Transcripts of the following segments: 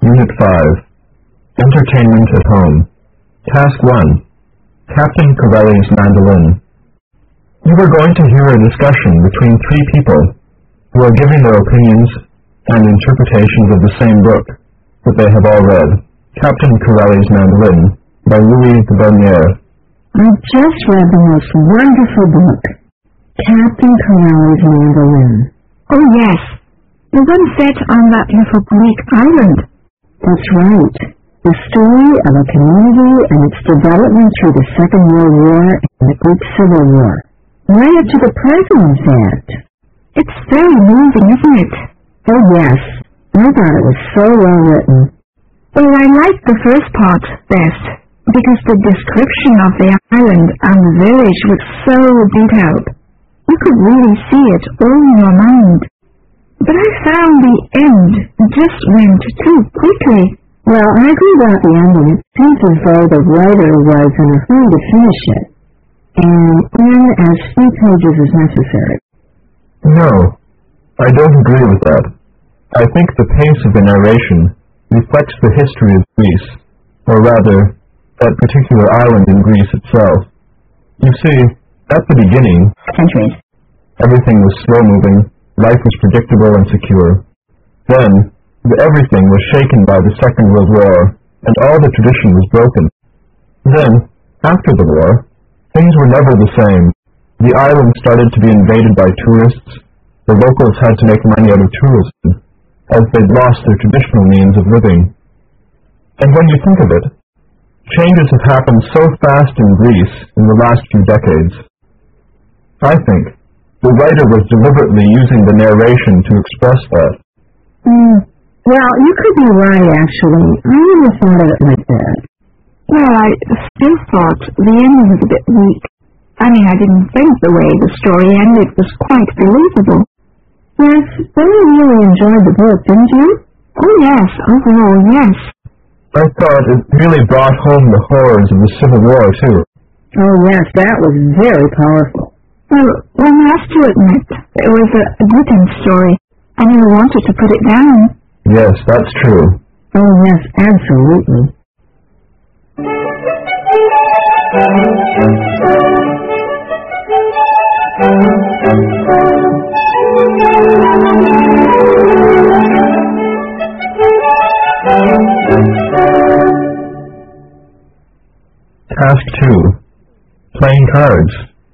Unit 5. Entertainment at Home. Task 1. Captain Corelli's Mandolin. You are going to hear a discussion between three people who are giving their opinions and interpretations of the same book that they have all read, Captain Corelli's Mandolin, by Louis de Bonnières. I've just read the most wonderful book, Captain Corelli's Mandolin. Oh, yes. The one set on that little Greek island. That's right. The story of a community and its development through the Second World War and the Greek Civil War. Right up to the present, in fact. It's very moving, isn't it? Oh, yes. I thought it was so well written. Well, I liked the first part best, because the description of the island and the village was so detailed. You could really see it all in your mind. But I found the end just went too quickly. Well, I agree about the ending. It seems as though the writer was in a hurry to finish it, and in as few pages as necessary. No, I don't agree with that. I think the pace of the narration reflects the history of Greece, or rather, that particular island in Greece itself. You see, at the beginning, Centuries. everything was slow-moving, life was predictable and secure. Then, everything was shaken by the Second World War, and all the tradition was broken. Then, after the war, things were never the same. The island started to be invaded by tourists. The locals had to make money out of tourism, as they'd lost their traditional means of living. And when you think of it, changes have happened so fast in Greece in the last few decades. I think the writer was deliberately using the narration to express that. Well, you could be right, actually. I never thought of it like that. Well, I still thought the ending was a bit weak. I mean, I didn't think the way the story ended was quite believable. Yes, but you really enjoyed the book, didn't you? Oh, yes, overall, yes. I thought it really brought home the horrors of the Civil War, too. Oh, yes, that was very powerful. Well, one has to admit, it was a gripping story. I never wanted to put it down. Yes, that's true. Oh, yes, absolutely. Task 2. Playing cards.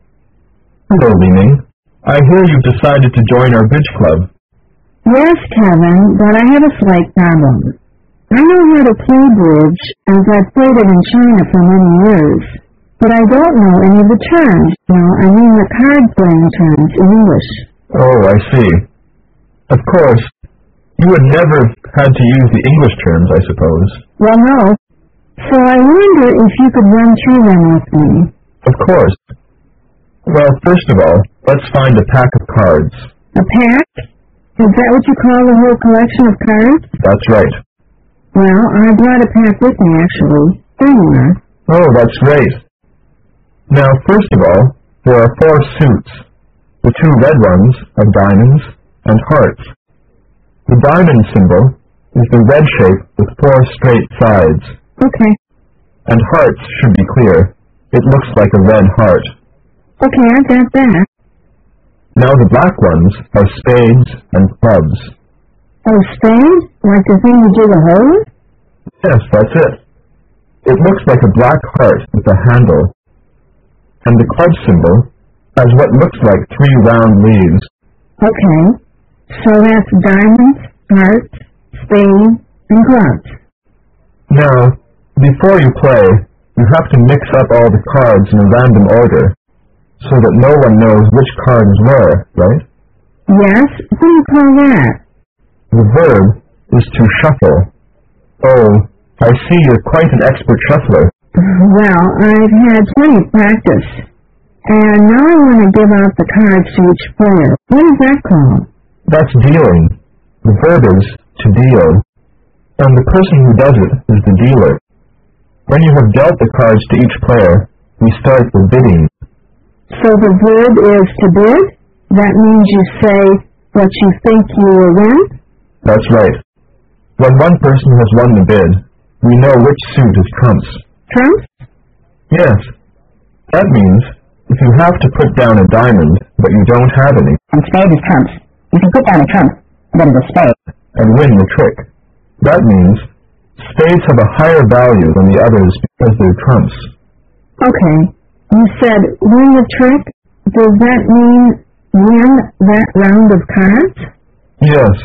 Hello, Li-Ming. I hear you've decided to join our bridge club. Yes, Kevin, but I have a slight problem. I know how to play bridge, as I've played it in China for many years, but I don't know any of the terms. I mean the card-playing terms in English. Oh, I see. Of course, you had never had to use the English terms, I suppose. Well, no. So I wonder if you could run through them with me. Of course. Well, first of all, let's find a pack of cards. A pack? Is that what you call the whole collection of cards? That's right. Well, I brought a pack with me, actually. There you are. Oh, that's great. Now, first of all, there are 4 suits. The 2 red ones are diamonds and hearts. The diamond symbol is the red shape with 4 straight sides. Okay. And hearts should be clear. It looks like a red heart. Okay, I got that. Now the black ones are spades and clubs. Oh, spade? Like the thing you dig a hole with? Yes, that's it. It looks like a black heart with a handle. And the club symbol has what looks like 3 round leaves. Okay. So that's diamonds, hearts, spades, and clubs. Now, before you play, you have to mix up all the cards in a random order, so that no one knows which card is where, right? Yes? What do you call that? The verb is to shuffle. Oh, I see you're quite an expert shuffler. Well, I've had plenty of practice. And now I want to give out the cards to each player. What is that called? That's dealing. The verb is to deal. And the person who does it is the dealer. When you have dealt the cards to each player, we start the bidding. So the verb is to bid? That means you say what you think you will win? That's right. When one person has won the bid, we know which suit is trumps. Trumps? Yes. That means if you have to put down a diamond, but you don't have any, And spade is trumps. You can put down a trump, then the spade. and win the trick. That means spades have a higher value than the others because they're trumps. Okay. You said win the trick? Does that mean win that round of cards? Yes.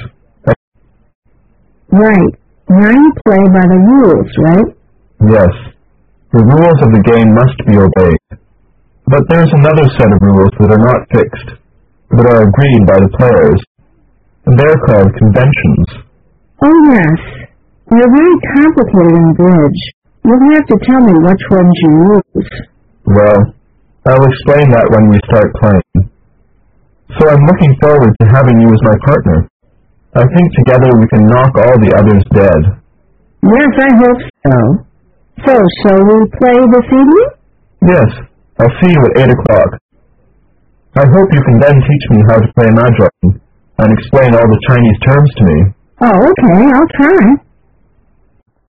Right. Now you play by the rules, right? Yes. The rules of the game must be obeyed. But there's another set of rules that are not fixed, but are agreed by the players, and they're called conventions. Oh, yes. They're very complicated in bridge. You'll have to tell me which ones you use. Well, I'll explain that when we start playing. So I'm looking forward to having you as my partner. I think together we can knock all the others dead. Yes, I hope so. So, shall we play this evening? Yes, I'll see you at 8 o'clock. I hope you can then teach me how to play mahjong and explain all the Chinese terms to me. Oh, okay, I'll try.